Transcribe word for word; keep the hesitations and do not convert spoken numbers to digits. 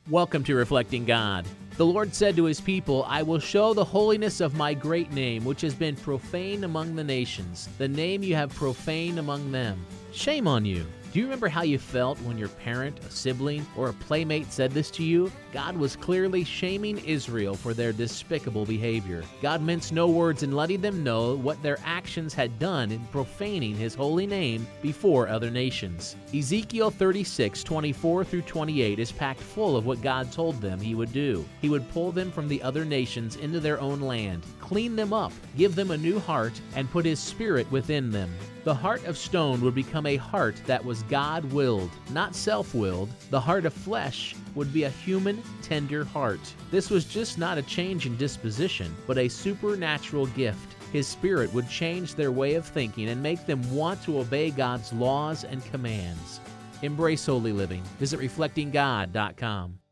Welcome to Reflecting God. The Lord said to his people, I will show the holiness of my great name, which has been profaned among the nations, the name you have profaned among them. Shame on you. Do you remember how you felt when your parent, a sibling, or a playmate said this to you? God was clearly shaming Israel for their despicable behavior. God minced no words in letting them know what their actions had done in profaning his holy name before other nations. Ezekiel thirty-six, twenty-four through twenty-eight is packed full of what God told them he would do. He would pull them from the other nations into their own land, clean them up, give them a new heart, and put his spirit within them. The heart of stone would become a heart that was God-willed, not self-willed. The heart of flesh would be a human, tender heart. This was just not a change in disposition, but a supernatural gift. His Spirit would change their way of thinking and make them want to obey God's laws and commands. Embrace holy living. Visit reflecting god dot com.